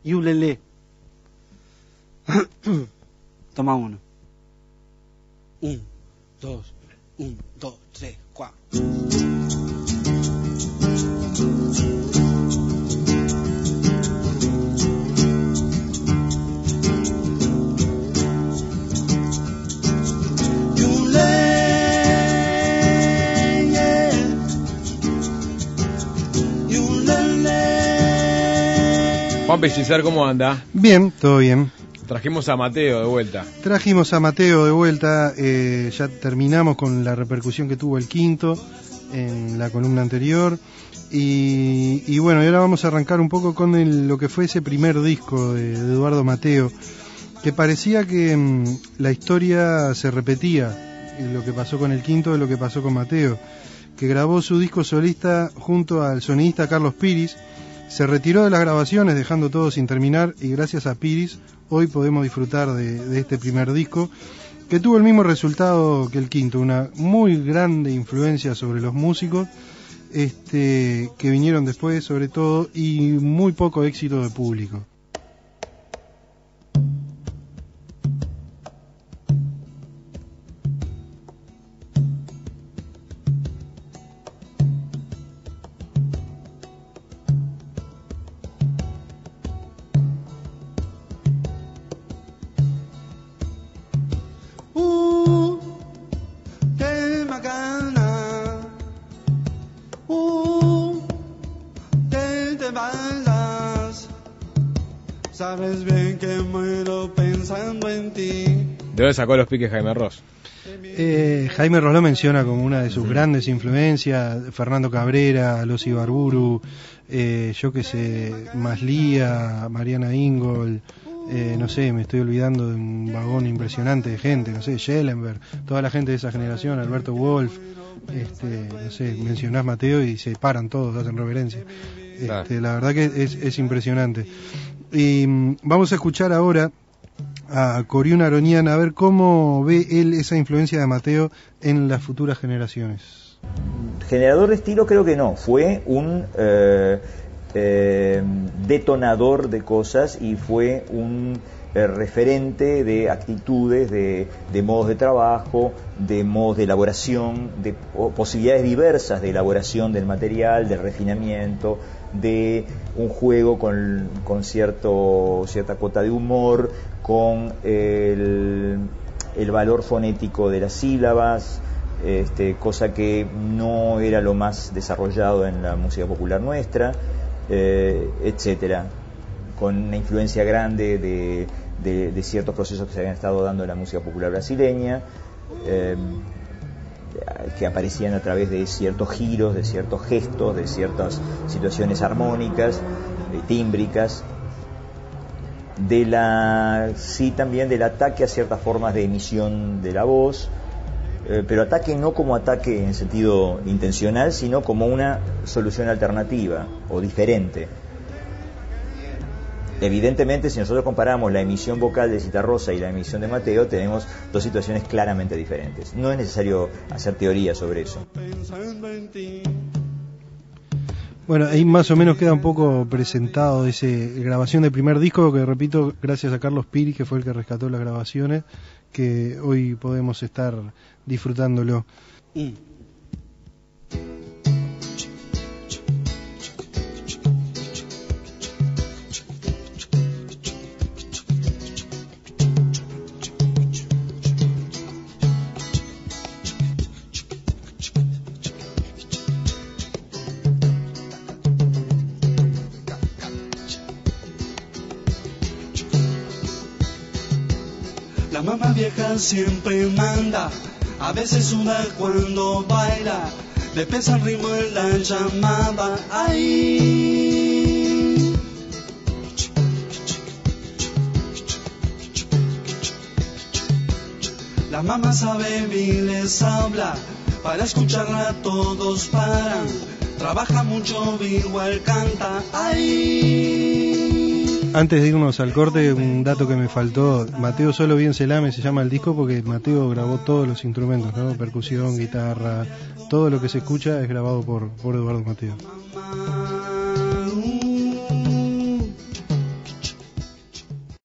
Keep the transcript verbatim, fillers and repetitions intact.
y ulele. Toma uno. Un, dos, un, dos, tres, cuatro. Juan Pellicer, ¿cómo anda? Bien, todo bien. Trajimos a Mateo de vuelta. Trajimos a Mateo de vuelta, eh, ya terminamos con la repercusión que tuvo el quinto en la columna anterior. Y, y bueno, y ahora vamos a arrancar un poco con el, lo que fue ese primer disco de, de Eduardo Mateo, que parecía que mmm, la historia se repetía, lo que pasó con el quinto de lo que pasó con Mateo, que grabó su disco solista junto al sonidista Carlos Piris. Se retiró de las grabaciones dejando todo sin terminar y gracias a Piris hoy podemos disfrutar de, de este primer disco que tuvo el mismo resultado que el quinto, una muy grande influencia sobre los músicos este, que vinieron después sobre todo y muy poco éxito de público. Sabes bien que muero pensando en ti. ¿De dónde sacó los piques Jaime Ross? Eh, Jaime Ross lo menciona como una de sus grandes influencias, Fernando Cabrera, Los Ibarburu, eh, yo que sé, Maslía, Mariana Ingol, eh, no sé, me estoy olvidando de un vagón impresionante de gente, no sé, Schellenberg, toda la gente de esa generación, Alberto Wolf, este, no sé, mencionás Mateo y se paran todos, hacen reverencia. Este, la verdad que es, es impresionante. Y vamos a escuchar ahora a Coriún Aronian a ver cómo ve él esa influencia de Mateo en las futuras generaciones. Generador de estilo creo que no, fue un eh, eh, detonador de cosas y fue un eh, referente de actitudes, de, de modos de trabajo, de modos de elaboración, de posibilidades diversas de elaboración del material, de refinamiento, de un juego con, con cierto, cierta cuota de humor, con el, el valor fonético de las sílabas, este, cosa que no era lo más desarrollado en la música popular nuestra, eh, etcétera, con una influencia grande de, de, de ciertos procesos que se habían estado dando en la música popular brasileña, eh, que aparecían a través de ciertos giros, de ciertos gestos, de ciertas situaciones armónicas, eh, tímbricas, de la sí también del ataque a ciertas formas de emisión de la voz, eh, pero ataque no como ataque en sentido intencional, sino como una solución alternativa o diferente. Evidentemente, si nosotros comparamos la emisión vocal de Citarrosa y la emisión de Mateo, tenemos dos situaciones claramente diferentes. No es necesario hacer teoría sobre eso. Bueno, ahí más o menos queda un poco presentado esa grabación del primer disco, que repito, gracias a Carlos Piris, que fue el que rescató las grabaciones, que hoy podemos estar disfrutándolo. Mm. La mamá vieja siempre manda, a veces suda cuando baila, le pesa el ritmo en la llamada, ay. La mamá sabe y les habla, para escucharla todos paran, trabaja mucho, igual canta, ay. Antes de irnos al corte, un dato que me faltó, Mateo Solo Bien Se Lame se llama el disco porque Mateo grabó todos los instrumentos, ¿no? Percusión, guitarra, todo lo que se escucha es grabado por, por Eduardo Mateo.